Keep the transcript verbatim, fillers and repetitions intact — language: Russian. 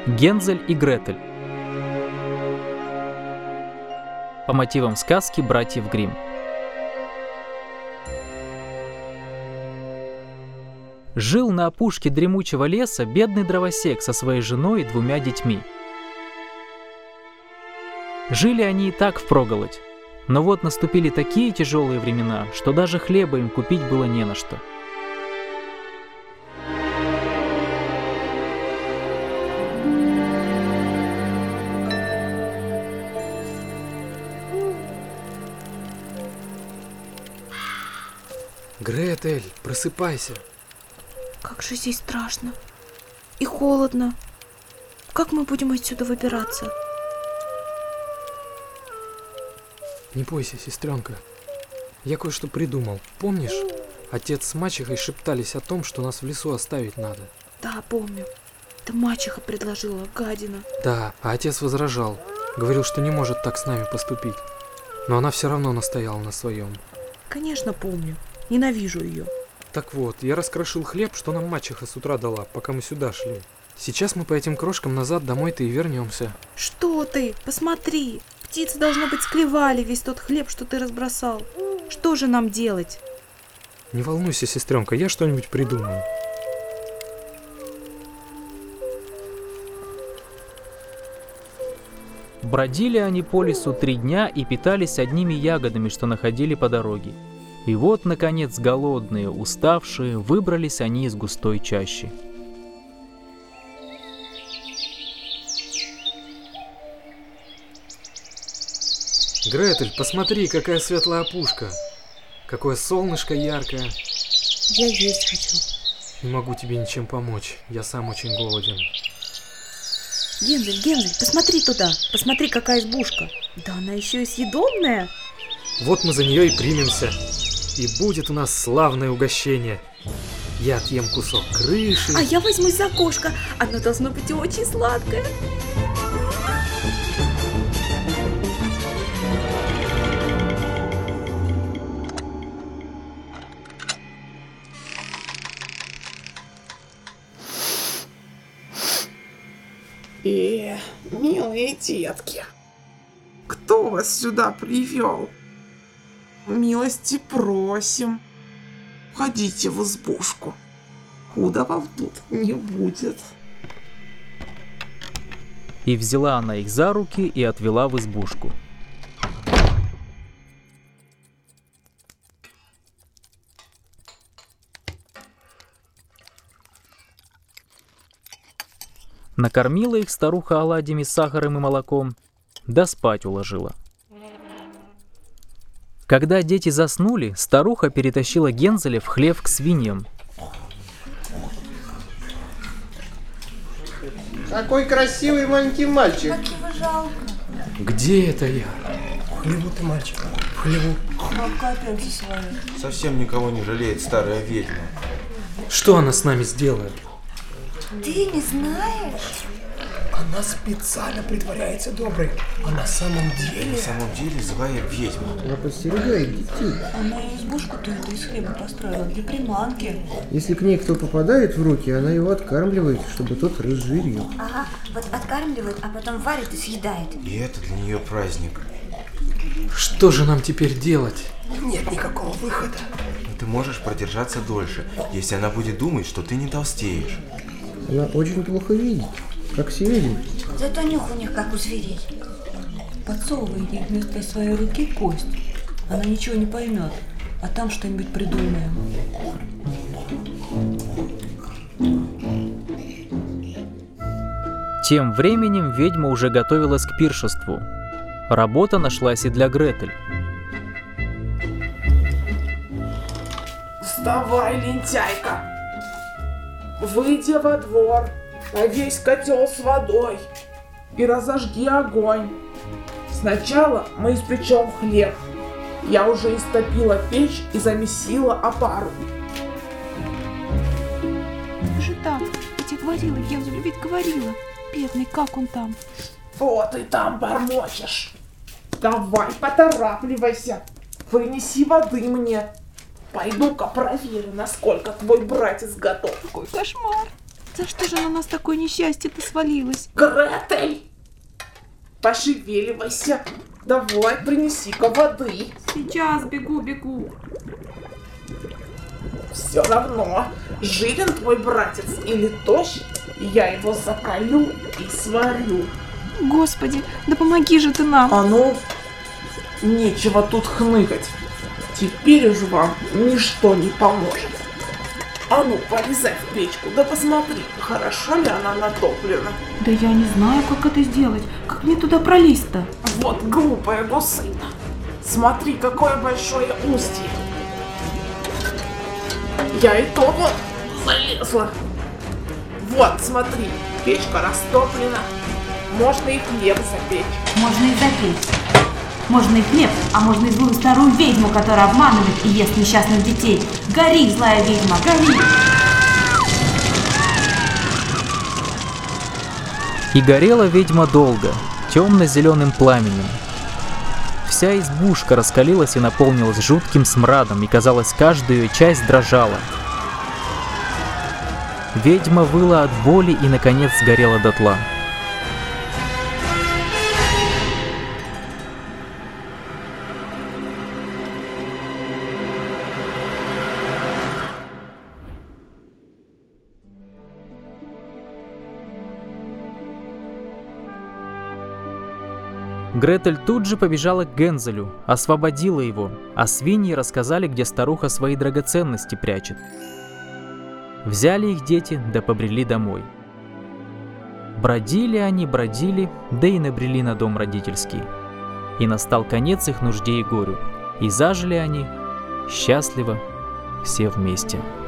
Гензель и Гретель. По мотивам сказки братьев Гримм. Жил на опушке дремучего леса бедный дровосек со своей женой и двумя детьми. Жили они и так впроголодь, но вот наступили такие тяжелые времена, что даже хлеба им купить было не на что. Гретель, просыпайся. Как же здесь страшно и холодно. Как мы будем отсюда выбираться? Не бойся, сестренка. Я кое-что придумал. Помнишь, отец с мачехой шептались о том, что нас в лесу оставить надо? Да, помню. Это мачеха предложила, гадина. Да, а отец возражал. Говорил, что не может так с нами поступить. Но она все равно настояла на своем. Конечно, помню. Ненавижу ее. Так вот, я раскрошил хлеб, что нам мачеха с утра дала, пока мы сюда шли. Сейчас мы по этим крошкам назад домой-то и вернемся. Что ты? Посмотри. Птицы, должно быть, склевали весь тот хлеб, что ты разбросал. Что же нам делать? Не волнуйся, сестренка, я что-нибудь придумаю. Бродили они по лесу три дня и питались одними ягодами, что находили по дороге. И вот, наконец, голодные, уставшие, выбрались они из густой чащи. Гретель, посмотри, какая светлая опушка. Какое солнышко яркое. Я есть хочу. Не могу тебе ничем помочь, я сам очень голоден. Гензель, Гензель, посмотри туда. Посмотри, какая избушка. Да она еще и съедобная. Вот мы за нее и примемся. И будет у нас славное угощение. Я отъем кусок крыши. А я возьмусь за окошко. Оно должно быть очень сладкое. Э, милые детки, кто вас сюда привел? Милости просим. Входите в избушку. Худо вам тут не будет. И взяла она их за руки и отвела в избушку. Накормила их старуха оладьями с сахаром и молоком, да спать уложила. Когда дети заснули, старуха перетащила Гензеля в хлев к свиньям. Какой красивый маленький мальчик. Как его жалко. Где это я? В хлеву ты, мальчик, в хлеву. Бабка опять за свою. Совсем никого не жалеет старая ведьма. Что она с нами сделает? Ты не знаешь? Она специально притворяется доброй, а на самом деле... На самом деле злая ведьма. Она подстерегает детей. Она и избушку-то эту из хлеба построила для приманки. Если к ней кто попадает в руки, она его откармливает, чтобы тот разжирел. Ага, вот откармливает, а потом варит и съедает. И это для нее праздник. Что же нам теперь делать? Нет никакого выхода. Но ты можешь продержаться дольше, если она будет думать, что ты не толстеешь. Она очень плохо видит, как все ведьмы. Зато нюх у них как у зверей. Подсовывай ей вместо своей руки кость. Она ничего не поймет, а там что-нибудь придумаем. Тем временем ведьма уже готовилась к пиршеству. Работа нашлась и для Гретель. Вставай, лентяйка. Выйди во двор, повесь котел с водой и разожги огонь. Сначала мы испечем хлеб. Я уже истопила печь и замесила опару. Ты же там. Я тебе говорила, Гензель, ведь говорила. Бедный, как он там? Что ты там бормочешь? Давай, поторапливайся. Вынеси воды мне. Пойду-ка проверю, насколько твой братец готов. Какой кошмар. За что же на нас такое несчастье-то свалилось? Гретель! Пошевеливайся. Давай, принеси-ка воды. Сейчас бегу, бегу. Все равно, жирен твой братец или тощ, я его заколю и сварю. Господи, да помоги же ты нам. А ну, нечего тут хныкать. Теперь уж вам ничто не поможет. А ну, полезай в печку, да посмотри, хорошо ли она натоплена. Да я не знаю, как это сделать. Как мне туда пролезть-то? Вот глупая гусыня. Смотри, какое большое устье. Я и то вот залезла. Вот, смотри, печка растоплена. Можно и хлеб запечь. Можно и запечь. Можно и хлеб, а можно и злую старую ведьму, которая обманывает и ест несчастных детей. Гори, злая ведьма, гори! И горела ведьма долго, темно-зеленым пламенем. Вся избушка раскалилась и наполнилась жутким смрадом, и, казалось, каждая ее часть дрожала. Ведьма выла от боли и, наконец, сгорела дотла. Гретель тут же побежала к Гензелю, освободила его, а свиньи рассказали, где старуха свои драгоценности прячет. Взяли их дети, да побрели домой. Бродили они, бродили, да и набрели на дом родительский. И настал конец их нужде и горю, и зажили они счастливо все вместе.